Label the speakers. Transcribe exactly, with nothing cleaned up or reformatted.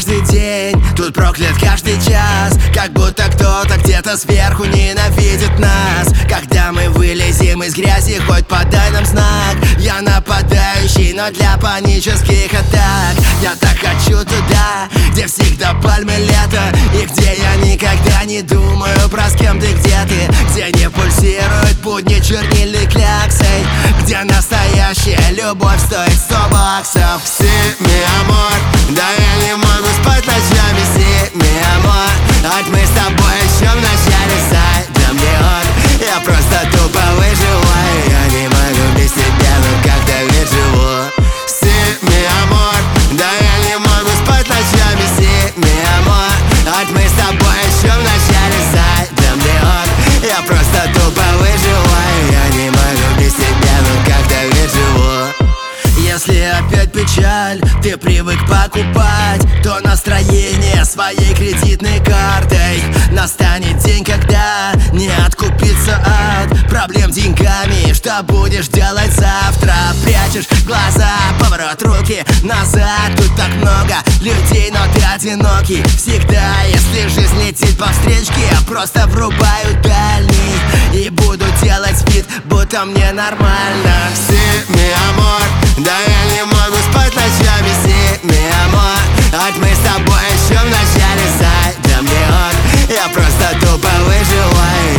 Speaker 1: каждый день, тут проклят каждый час. Как будто кто-то где-то сверху ненавидит нас. Когда мы вылезем из грязи, хоть подай нам знак. Я нападающий, но для панических атак. Я так хочу туда, где всегда пальмы лето, и где я никогда не думаю про с кем ты, где ты. Где не пульсируют будни чернильной кляксой, где настоящая любовь стоит сто баксов.
Speaker 2: Си, ми амор, да я не могу спать ночами. Си, ми амор, хоть мы с тобой еще в начале сойдем неон. Я просто тупо выживаю, я не могу без тебя, но как-то ведь живу. Си, ми амор, да я не могу спать ночами. Си, ми амор, хоть мы с тобой еще в начале сойдем неон. Я просто тупо выживаю, я не могу без тебя, но как-то ведь живу.
Speaker 1: Если опять печаль ты привык покупать, то настроение своей кредитной картой. Настанет день, когда не откупиться от проблем деньгами. Что будешь делать завтра? Прячешь глаза, поворот руки назад. Тут так много людей, но ты одинокий всегда. Если жизнь летит по встречке, я просто врубаю дальний и буду делать вид, будто мне нормально.
Speaker 2: Си, ми амор, да я не могу спать ночами. Си, ми амор, хоть мы с тобой еще в начале сойдем неон. Я просто тупо выживаю,